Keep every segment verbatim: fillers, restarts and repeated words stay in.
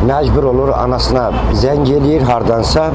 məcbur olur anasına zəng eləyir hardansa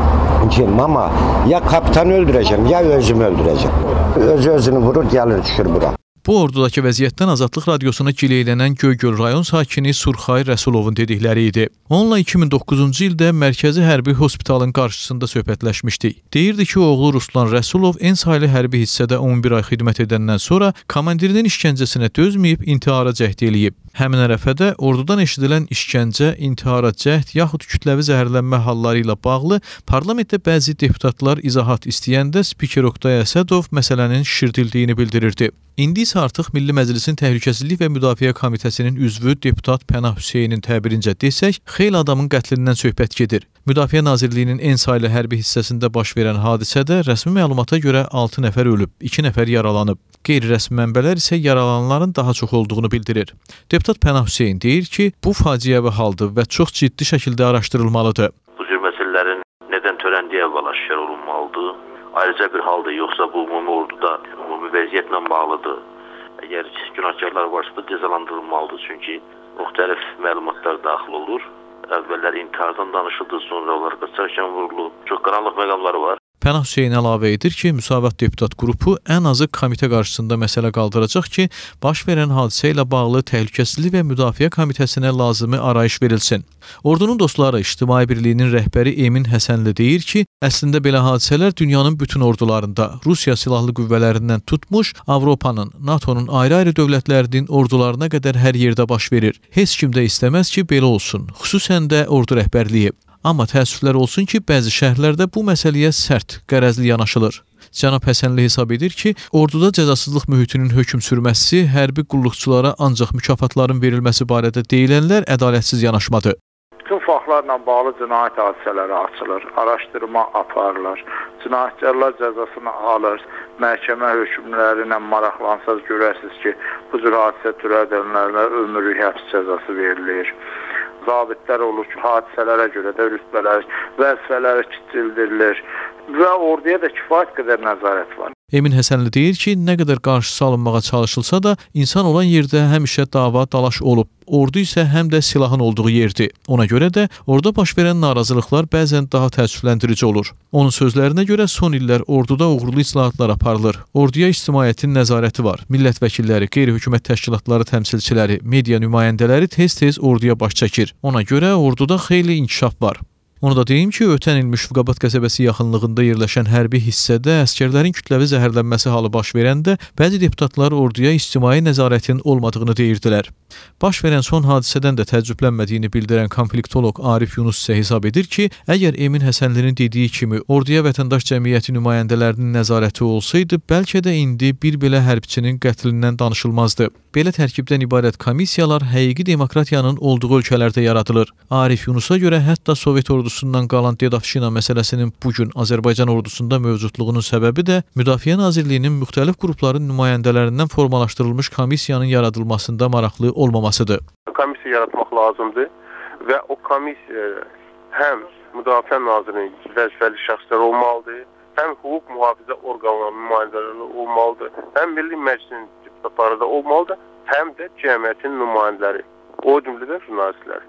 ki, mama ya kapitanı öldürəcəm, ya özümü öldürəcəm. Özü özünü vurur, gəlir düşür bura. Bu ordudakı vəziyyətdən Azadlıq radiosuna gileylənən Göygöl rayon sakini Surxay Rəsulovun dedikləri idi. Onunla iki min doqquzuncu ildə Mərkəzi Hərbi Hospitalın qarşısında söhbətləşmişdik. Deyirdi ki, oğlu Ruslan Rəsulov en saylı hərbi hissədə on bir ay xidmət edəndən sonra komandirinin işgəncəsinə dözməyib intihara cəhd eləyib. Həmin ərəfədə ordudan eşidilən işgəncə, intihara cəhd yaxud kütləvi zəhərlənmə halları ilə bağlı parlamentdə bəzi deputatlar izahat istəyəndə spiker Oqtay Əsədov məsələnin şişirdildiyini bildirirdi. İndi isə artıq Milli Məclisin Təhlükəsizlik və Müdafiə Komitəsinin üzvü deputat Pənah Hüseynin təbirincə desək, xeyli adamın qətlindən söhbət gedir. Müdafiə Nazirliyinin en saylı hərbi hissəsində baş verən hadisədə rəsmi məlumata görə altı nəfər ölüb, iki nəfər yaralanıb. Qeyri-rəsmi mənbələr isə yaralananların daha çox olduğunu bildirir. Deputat Pənah Hüseyn deyir ki, bu faciəvi haldır və çox ciddi şəkildə araşdırılmalıdır. Bu cür məsələlərin nədən törəndiyi əvvəl aşkar olunmalıdır. Ayrıca bir haldır, yoxsa bu ümumi orduda ümumi vəziyyətlə bağlıdır. Əgər günahkarlar varsa da cəzalandırılmalıdır. Çünki müxtəlif məlumatlar daxil olur. Əvvəllər intihardan danışıldı, sonra onlar qaçarkən vurulub. Çox qaranlıq məqamları var. Pənah Hüseyn əlavə edir ki, Müsavat deputat qrupu ən azı komitə qarşısında məsələ qaldıracaq ki, baş verən hadisə ilə bağlı Təhlükəsizlik və Müdafiə Komitəsinə lazımi arayış verilsin. Ordunun dostları İctimai Birliyinin rəhbəri Emin Həsənli deyir ki, əslində belə hadisələr dünyanın bütün ordularında, Rusiya silahlı qüvvələrindən tutmuş, Avropanın, NATO'nun ayrı-ayrı dövlətlərinin ordularına qədər hər yerdə baş verir. Heç kim də istəməz ki, belə olsun, xüsusən də ordu rəhbərliyi. Amma təəssüflər olsun ki, bəzi şəhərlərdə bu məsələyə sərt, qərəzli yanaşılır. Cənab Həsənli hesab edir ki, orduda cəzasızlıq mühitinin hökm sürməsi, hərbi qulluqçulara ancaq mükafatların verilməsi barədə deyilənlər ədalətsiz yanaşmadır. Bütün faktlarla bağlı cinayət hadisələri açılır, araşdırma aparılır, cinayətçiler cəzasını alır, məhkəmə hökmləri ilə maraqlansaz görərsiniz ki, bu cür hadisə törədənlərə ömürlük həbs cəzası verilir. Zabitlər olur ki, hadisələrə görə də rütbələr, vəzifələri kiçildirilir və orduya da kifayət qədər nəzarət var. Emin Həsənli deyir ki, nə qədər qarşısı alınmağa çalışılsa da, insan olan yerdə həmişə dava, dalaş olub. Ordu isə həm də silahın olduğu yerdir. Ona görə də orada baş verən narazılıqlar bəzən daha təəssüfləndirici olur. Onun sözlərinə görə son illər orduda uğurlu islahatlar aparılır. Orduya ictimaiyyətin nəzarəti var. Millət vəkilləri, qeyri-hökumət təşkilatları təmsilçiləri, media nümayəndələri tez-tez orduya baş çəkir. Ona görə orduda xeyli inkişaf var. Onu da deyim ki, ötən il Müşfiqabad qəsəbəsi yaxınlığında yerləşən hərbi hissədə əskərlərin kütləvi zəhərlənməsi halı baş verəndə bəzi deputatlar orduya ictimai nəzarətin olmadığını deyirdilər. Baş verən son hadisədən də təəccüblənmədiyini bildirən konfliktoloq Arif Yunus isə hesab edir ki, əgər Emin Həsənlinin dediyi kimi orduya vətəndaş cəmiyyəti nümayəndələrinin nəzarəti olsaydı, bəlkə də indi bir belə hərbçinin qətlindən danışılmazdı. Belə tərkibdən ibarət komissiyalar həqiqi demokratiyanın olduğu ölkələrdə yaradılır. Arif Yunusa görə hətta Sovet ordusundan qalan Dedovşina məsələsinin bugün Azərbaycan ordusunda mövcudluğunun səbəbi də Müdafiə Nazirliyinin müxtəlif qrupların nümayəndələrindən formalaşdırılmış komissiyanın yaradılmasında maraqlı olmamasıdır. Komissiya yaratmaq lazımdır və o komissiya həm Müdafiə Nazirliyinin vəzifəli şəxslər olmalıdır, həm hüquq mühafizə orqanlarının nümayəndələri olmalıdır, həm Milli Məclisin deputatları da olmalıdır, həm də cəmiyyətin nümayəndələri, o cümlədən jurnalistlər.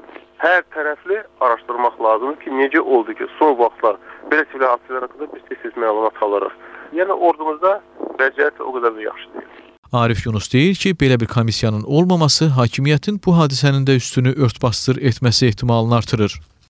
Hər tərəfli araşdırmaq lazımdır ki, necə oldu ki, son vaxtlar belə sivil hadisələr haqqında biz tez-tez məlumat alırıq. Yəni ordumuzda vəziyyət o qədər də yaxşı deyil. Arif Yunus deyir ki, belə bir komissiyanın olmaması hakimiyyətin bu hadisənin də üstünü ört-basdır etməsi ehtimalını artırır.